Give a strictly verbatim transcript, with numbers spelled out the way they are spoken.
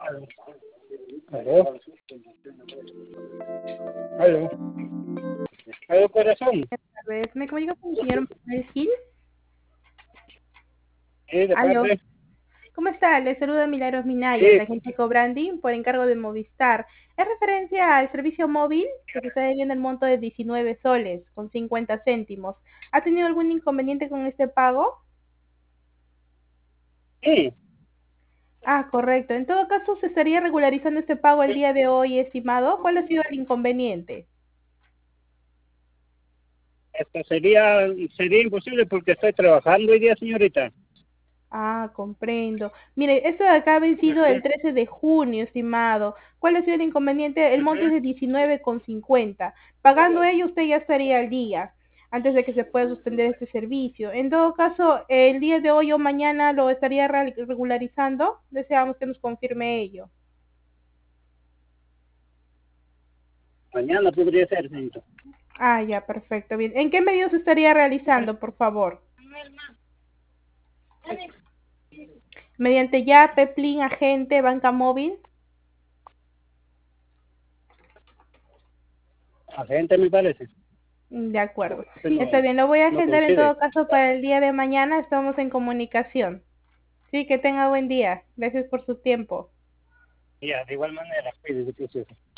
Aló. Aló. Aló. Aló, corazón. A ver, ¿me comunico con el señor Manuel Gil? Sí, de Aló. parte. ¿Cómo está? Le saluda Milagros Minaya, Sí, de agencia Cobranding, por encargo de Movistar. Es referencia al servicio móvil que se está debiendo el monto de diecinueve soles con cincuenta céntimos. ¿Ha tenido algún inconveniente con este pago? sí. Ah, correcto. En todo caso, ¿se estaría regularizando este pago el día de hoy, estimado? ¿Cuál ha sido el inconveniente? Esto sería, sería imposible porque estoy trabajando hoy día, señorita. Ah, comprendo. Mire, esto de acá ha vencido el trece de junio, estimado. ¿Cuál ha sido el inconveniente? El monto es de diecinueve con cincuenta. Pagando ello, usted ya estaría al día, antes de que se pueda suspender este servicio. En todo caso, el día de hoy o mañana lo estaría re- regularizando. Deseamos que nos confirme ello. Mañana podría ser, señorita. Ah, ya, perfecto. Bien. ¿En qué medios se estaría realizando, por favor? ¿Mediante Yape, Plin, Agente, Banca Móvil? Agente, me parece. Mm, De acuerdo. Usted no, Está bien, lo voy a no agendar en coincide. todo caso para el día de mañana. Estamos en comunicación. Sí, que tenga buen día. Gracias por su tiempo. Ya, de igual manera, cuídese, precioso.